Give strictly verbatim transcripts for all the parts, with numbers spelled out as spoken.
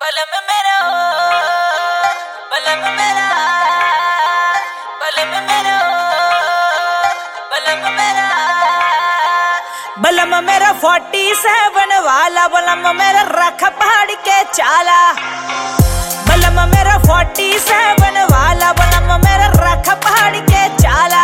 बलम मेरा बलम मेरा बलम मेरा बलम मेरा बलम मेरा फोर्टी सेवन वाला बलम मेरा रख पहाड़ के चाला बलम मेरा फोर्टी सेवन वाला बलम मेरा रख पहाड़ के चाला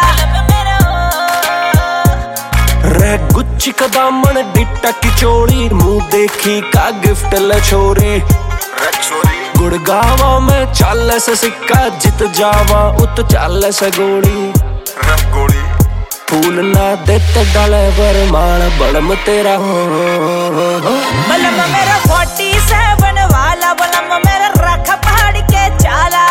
रे गुच्ची का दामन डिट्टा की चोरी मुंह देखी का गिफ्ट ल छोरी गुड़गावा में चाल से सिक्का जित जावा उत चाल से गोली फूल ना देते डाले बर माल बलम तेरा बलम मेरा फोर्टी सेवन वाला बलम मेरा रख पहाड़ के चाला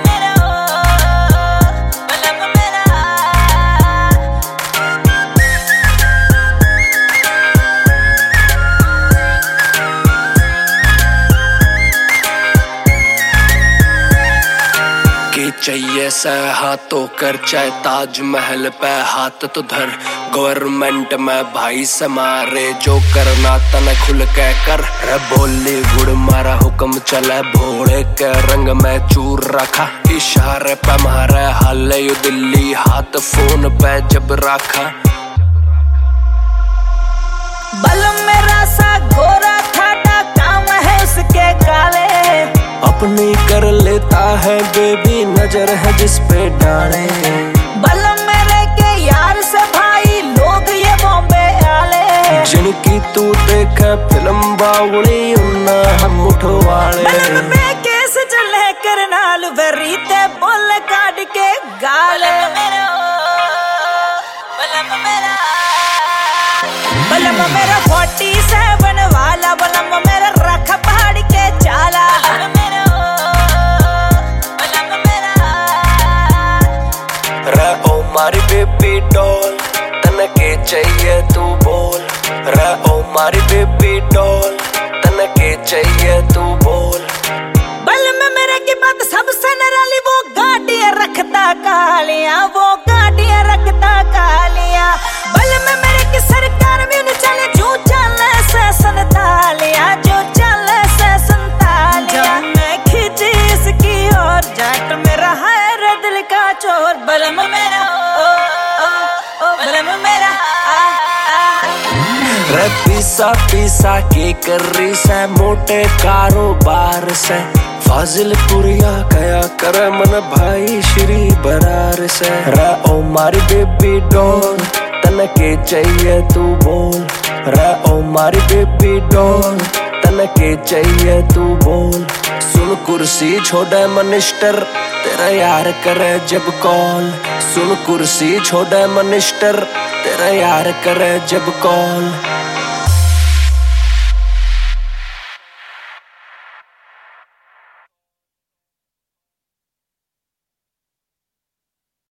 चाहिए से हाथों कर चाहे ताजमहल पे हाथ तो धर गवर्नमेंट में भाई से मारे जो करना तन खुल के कर रे बॉलीवुड मारा हुक्म चले भोले के रंग में चूर रखा इशारे पे मारे हाले यू दिल्ली हाथ फोन पे जब रखा बलम मेरा सा गोरा खाटा काम है उसके काले अपनी कर लेता है बेबी नजर है जिस पे डाले बलम मेरे के यार से भाई लोग ये बॉम्बे आले जिनकी तू देखा फिल्म बावड़ी उन्ना हम उठवाले बलम में केस चले करनाल भरीते बोल काट के गाले बलम मेरा बलम मेरा फोर्टी सेवन वाला बलम मेरा रख पहाड़ के चाला मारी बेबी डॉल तन के चाहिए तू बोल रे ओ मारी बेबी डॉल तन के चाहिए तू बोल बलम मेरे की बात सबसे निराली वो गाड़ियां रखता कालियां वो गाड़ियां रखता कालियां बलम मेरे की सरकार भी नहीं चले जो चले से संतालियां जो चले से संतालियां मैं खींची इसकी और जाट मेरा है रे दिल का चोर बलम मेरा रे पीसा पीसा के कर रही से मोटे कारोबार से फाजिलपुरिया कया कर मन भाई श्री बरार से रे ओ मारी बेबी डॉल तन के चाहिए तू बोल रे ओ मारी बेबी डॉल तन के चाहिए तू बोल सुन कुर्सी छोड़े मिनिस्टर तेरा यार करे जब कॉल सुन कुर्सी छोड़े मिनिस्टर तेरा यार करे जब कॉल